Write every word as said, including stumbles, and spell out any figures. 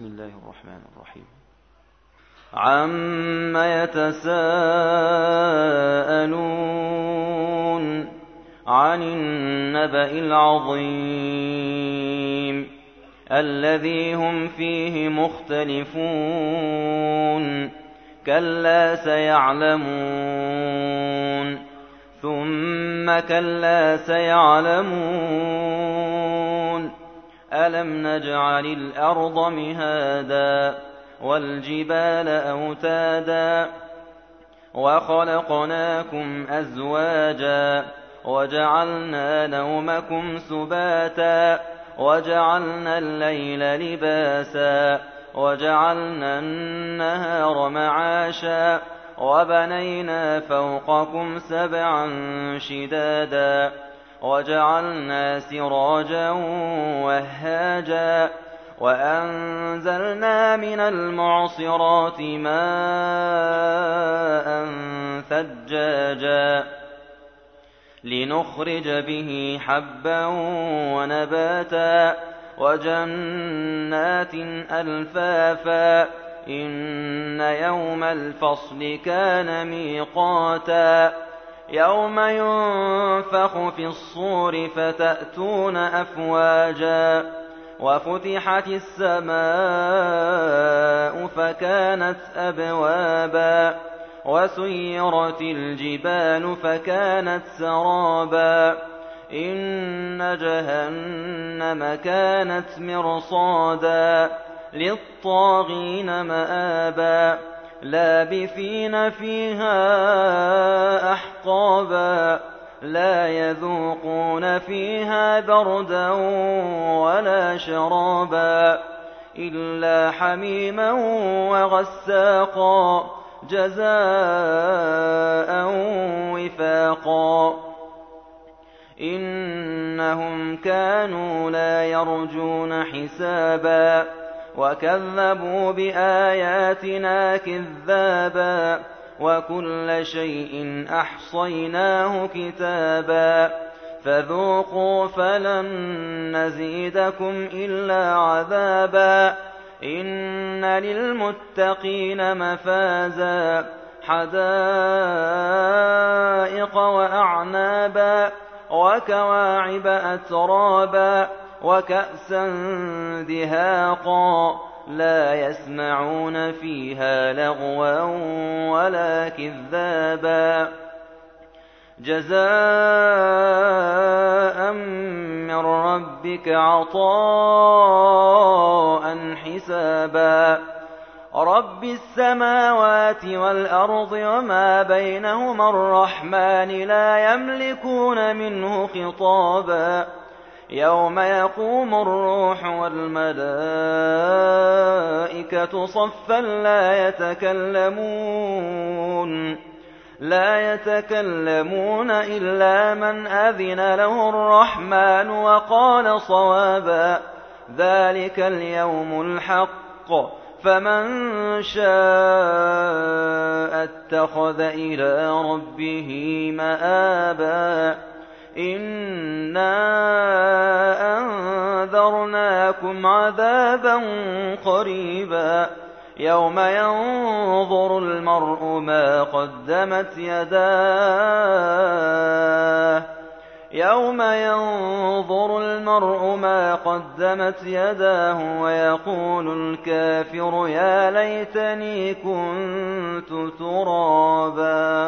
بسم الله الرحمن الرحيم. عَمَّ يَتَسَاءَلُونَ عَنِ النَّبَإِ الْعَظِيمِ الَّذِي هُمْ فِيهِ مُخْتَلِفُونَ كَلَّا سَيَعْلَمُونَ ثُمَّ كَلَّا سَيَعْلَمُونَ أَلَمْ نَجْعَلِ الْأَرْضَ مِهَادًا وَالْجِبَالَ أَوْتَادًا وَخَلَقْنَاكُمْ أَزْوَاجًا وَجَعَلْنَا نَوْمَكُمْ سُبَاتًا وَجَعَلْنَا اللَّيْلَ لِبَاسًا وَجَعَلْنَا النَّهَارَ مَعَاشًا وَبَنَيْنَا فَوْقَكُمْ سَبْعًا شِدَادًا وَجَعَلْنَا سِرَاجًا وَهَّاجًا وَأَنزَلْنَا مِنَ الْمُعْصِرَاتِ مَاءً ثَجَّاجًا لِنُخْرِجَ بِهِ حَبًّا وَنَبَاتًا وَجَنَّاتٍ أَلْفَافًا إِنَّ يَوْمَ الْفَصْلِ كَانَ مِيقَاتًا يَوْمَ يُنفَخُ فِي الصُّورِ فَتَأْتُونَ أَفْوَاجًا وَفُتِحَتِ السَّمَاءُ فَكَانَتْ أَبْوَابًا وَسُيِّرَتِ الْجِبَالُ فَكَانَتْ سَرَابًا إِنَّ جَهَنَّمَ كَانَتْ مِرْصَادًا لِلطَّاغِينَ مَآبًا لَابِثِينَ فِيهَا أَحْقَابًا لَا يَذُوقُونَ فِيهَا بَرْدًا وَلَا شَرَابًا إِلَّا حَمِيمًا وَغَسَّاقًا جَزَاءً وِفَاقًا إِنَّهُمْ كَانُوا لَا يَرْجُونَ حِسَابًا وَكَذَّبُوا بِآيَاتِنَا كِذَّابًا وَكُلَّ شَيْءٍ أَحْصَيْنَاهُ كِتَابًا فَذُوقُوا فَلَن نَّزِيدَكُمْ إِلَّا عَذَابًا إِنَّ لِلْمُتَّقِينَ مَفَازًا حَدَائِقَ وَأَعْنَابًا وَكَوَاعِبَ أَتْرَابًا وَكَأْسًا دِهَاقًا لَا يَسْمَعُونَ فِيهَا لَغْوًا وَلَا كِذَّابًا جَزَاءً مِّن رَّبِّكَ عَطَاءً حِسَابًا رَبِّ السَّمَاوَاتِ وَالْأَرْضِ وَمَا بَيْنَهُمَا الرَّحْمَٰنِ لَا يَمْلِكُونَ مِنْهُ خِطَابًا يَوْمَ يَقُومُ الرُّوحُ وَالْمَلَائِكَةُ صَفًّا لَّا يَتَكَلَّمُونَ لَا يَتَكَلَّمُونَ إِلَّا مَنْ أَذِنَ لَهُ الرَّحْمَٰنُ وَقَالَ صَوَابًا ذَلِكَ الْيَوْمُ الْحَقُّ فَمَن شَاءَ اتَّخَذَ إِلَىٰ رَبِّهِ مَآبًا إِنَّا أَنذَرْنَاكُمْ عَذَابًا قَرِيبًا يَوْمَ يَنظُرُ الْمَرْءُ مَا قَدَّمَتْ يَدَاهُ يَوْمَ يَنظُرُ الْمَرْءُ مَا قَدَّمَتْ يَدَاهُ وَيَقُولُ الْكَافِرُ يَا لَيْتَنِي كُنتُ تُرَابًا.